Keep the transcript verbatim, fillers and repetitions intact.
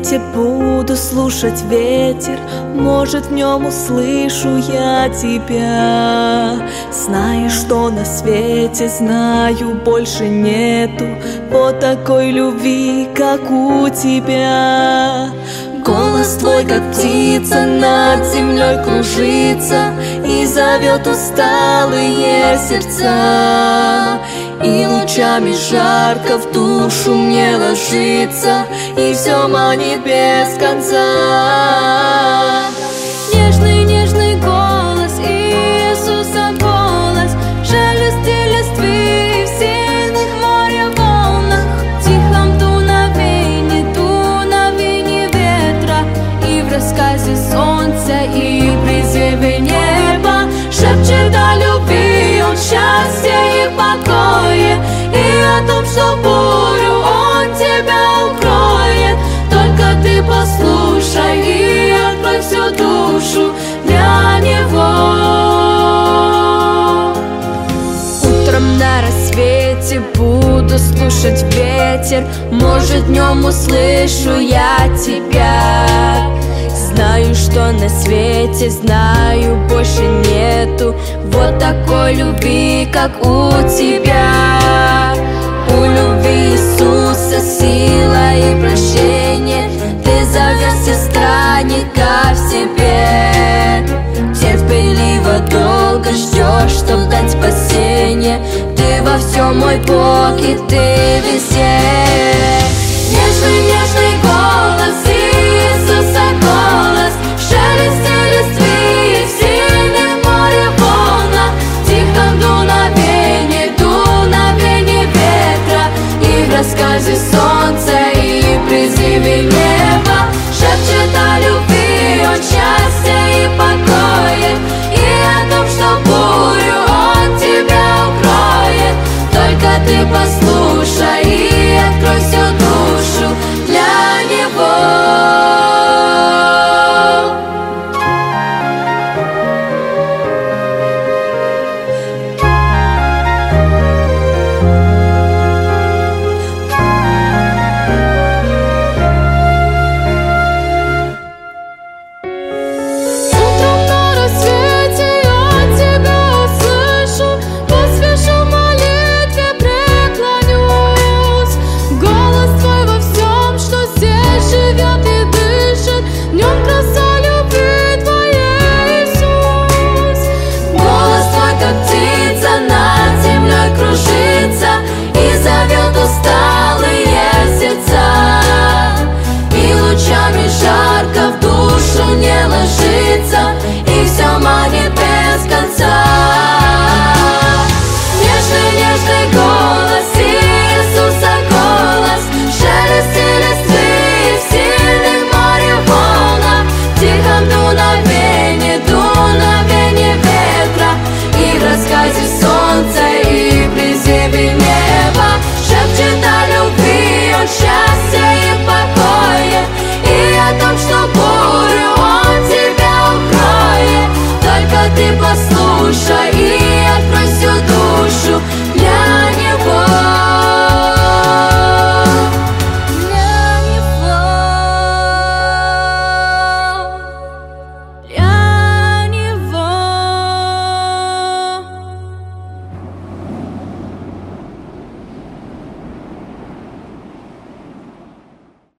свете буду слушать ветер, может, в нем услышу я тебя. Знаю, что на свете, знаю, больше нету вот такой любви, как у тебя. Голос твой, как птица, над землей кружится и зовет усталые сердца. И лучами жарко в душу мне ложится, и все манит без конца. Нежный, нежный голос Иисуса голос, шелести листвы в сильных моря волнах, тихом дуновении, дуновении ветра, и в рассказе солнца, и в призыве неба шепчет о любви, о счастье и покое, и о том, что бурю Он тебя укроет. Только ты послушай и открой всю душу для Него. Утром на рассвете буду слушать ветер, может, днем услышу я тебя. Знаю, что на свете, знаю, больше нету вот такой любви, как у тебя. У любви Иисуса сила и прощение, ты зовешь странника в себе. Терпеливо долго ждешь, чтоб дать спасение, ты во всем мой Бог, и ты везде. Нежный, нежный голос Иисуса голос, шелести листвы в сильных море волнах, тихом дуновении, дуновении ветра, и в рассказе солнца, и в призыве неба шепчет о любви, о счастье и покое, и о том, что бурю Он тебя укроет. Только ты послушай